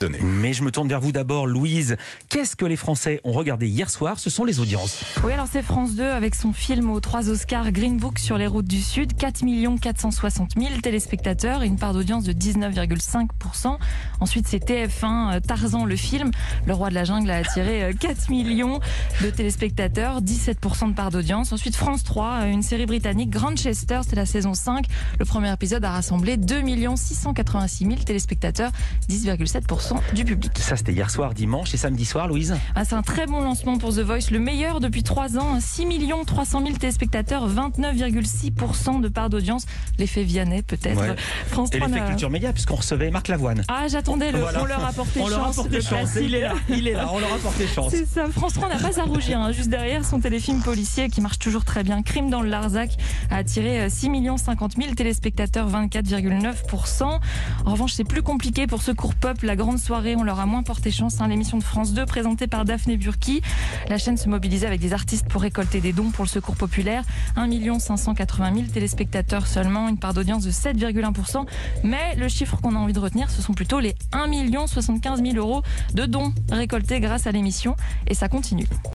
Mais je me tourne vers vous d'abord, Louise. Qu'est-ce que les Français ont regardé hier soir? Ce sont les audiences. Oui, alors c'est France 2 avec son film aux 3 Oscars Green Book sur les routes du Sud. 4 460 000 téléspectateurs et une part d'audience de 19,5%. Ensuite, c'est TF1, Tarzan le film. Le roi de la jungle a attiré 4 millions de téléspectateurs, 17% de part d'audience. Ensuite, France 3, une série britannique, Grantchester, c'est la saison 5. Le premier épisode a rassemblé 2 686 000 téléspectateurs, 10,7% du public. Ça, c'était hier soir, dimanche et samedi soir, Louise. C'est un très bon lancement pour The Voice, le meilleur depuis 3 ans. 6 300 000 téléspectateurs, 29,6% de part d'audience. L'effet Vianney, peut-être. Ouais. France Et 3 l'effet Culture Média, puisqu'on recevait Marc Lavoine. J'attendais Voilà. on leur a porté On leur a chance. porté chance. Il est là, on leur a porté chance. C'est ça, France 3 n'a pas à rougir. Juste derrière, son téléfilm policier qui marche toujours très bien, Crime dans le Larzac, a attiré 6 50 000 téléspectateurs, 24,9%. En revanche, c'est plus compliqué pour Secours Peuple. La grande soirée, on leur a moins porté chance. L'émission de France 2 présentée par Daphné Burki. La chaîne se mobilisait avec des artistes pour récolter des dons pour le Secours populaire. 1 580 000 téléspectateurs seulement, une part d'audience de 7,1%. Mais le chiffre qu'on a envie de retenir, ce sont plutôt les 1 075 000 € de dons récoltés grâce à l'émission. Et ça continue.